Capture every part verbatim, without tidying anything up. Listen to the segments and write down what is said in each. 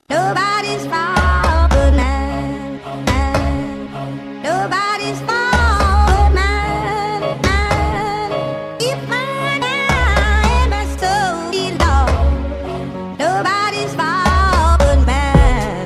Nobody's fault but mine. Nobody's fault but mine. If I am a story long, nobody's fault but mine.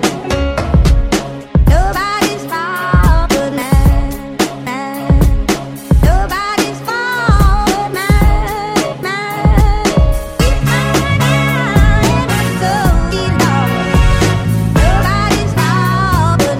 Nobody's fault but mine. Nobody's fault but mine. If I am a story long, nobody's fault but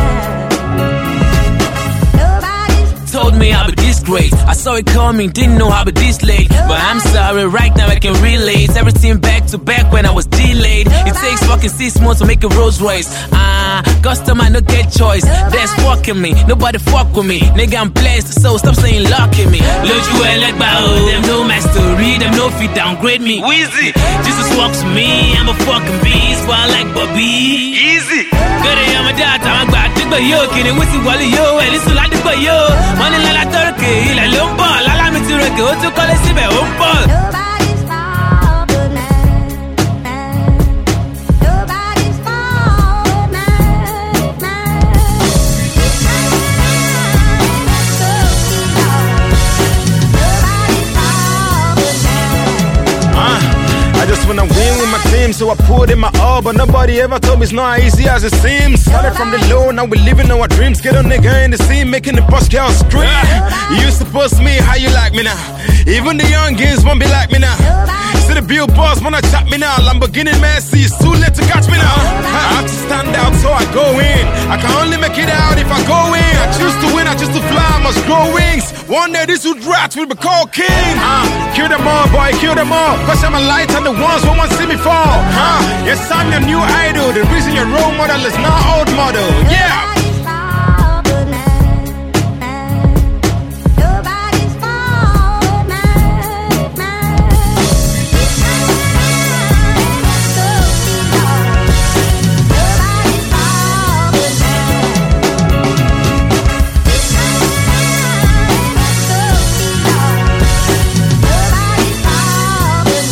mine. Nobody's Told me I'll be this great. I saw it coming, didn't know I'll be this late. But I'm sorry, right now I can relate. Everything back to back when I was delayed. It takes fucking six months to make a Rolls Royce. Ah, uh, customer no get choice. That's fucking me, nobody fuck with me. Nigga, I'm blessed, so stop saying luck in me. Loju elek ba o, them know my story, them no fit downgrade me. Wheezy, Jesus walks with me, I'm a fucking beast, but I like Bobby. Easy. Good day, I'm a dad, I'm a bad digba yo, kini wisi wali yo, and it's like digba yo. Money la la turkey, la lumba, la la me turkey, o tu kole sibe umpa. Nobody's fault but mine. Nobody's fault but mine. If I am a story long, nobody's fault but mine. Uh, I just wanna win with my team, so I put in my all. But nobody ever told me it's not easy as it seems. Started from the low, now we living our dreams. Get a nigga in the scene, making the boss girl scream. You used to post me, how you like me now? Even the youngins won't be like me now. See the billboards wanna chat me now. Lamborghini Mercy, it's too late to catch me now. I have to stand out, so I go in. I can only make it out if I go in. I choose to win, I choose to fly, I must grow wings. One day these two rats will be called king. Uh, kill them all, boy, kill them all. Cause I'm a light and the ones who won't see me fall. Huh? Yes, I'm your new idol. The reason your role model is not old model. Yeah. Nobody's fault but mine. Nobody's fault but mine. If I am a story long, nobody's fault but mine. If I am a story long, nobody's fault but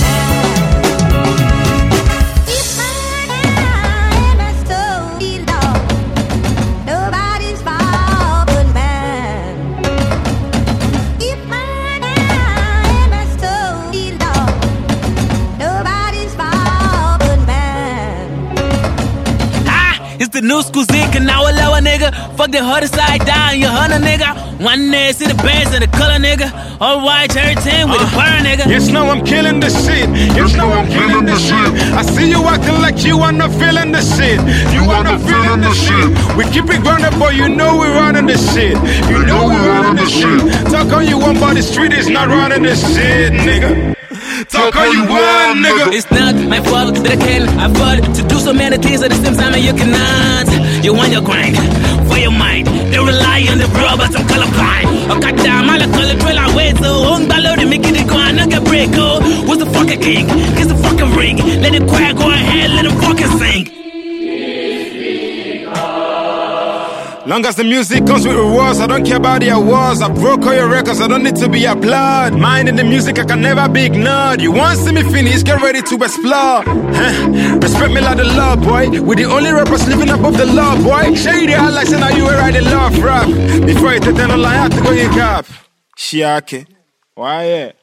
mine. If I am a story long, nobody's fault but mine. If I am a story long, nobody's fault but mine. Ah, it's the new school zinc and now a lower nigga. Fuck the harder side down, you hunter nigga. One day see the bands and the color nigga. All white cherry ten with the burn nigga. Yes, now I'm killing the shit. Yes, now I'm killing the shit. I see you acting like you are not feeling the shit. You are not feeling the shit. We keep it grounded, boy, you know we're running the shit. You know we're running the shit. Talk on you one, but the street is not running the shit, nigga. Talk all you want, nigga. It's not my fault that I can afford to do so many things at the same time and you cannot. You want your grind for your mind. They rely on the bro, but I'm colorblind. I got down, I call it drill away. So on ballo, they make it go and I get break. Oh, who's the fucking king? Kiss the fucking ring. Let it quiet, go ahead, let it fucking sing. Long as the music comes with rewards, I don't care about the awards. I broke all your records, I don't need to be applauded. Minding the music, I can never be ignored. You want to see me finish, get ready to explore. Huh? Respect me like the law, boy. We the only rappers living above the law, boy. Shady highlights and now you were writing love rap. Before you take on line, I have to go in cap. Shiake. Why yeah?